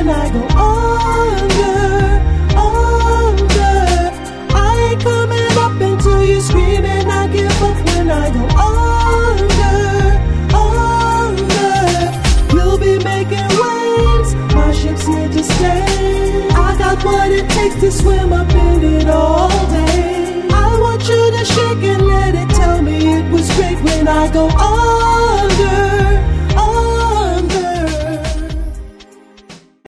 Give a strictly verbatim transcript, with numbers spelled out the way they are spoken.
when I go under, under. I ain't coming up until you scream and I give up when I go under, under. You'll be making waves, my ship's here to stay. I got what it takes to swim up in it all day. I want you to shake and let it tell me it was great when I go under.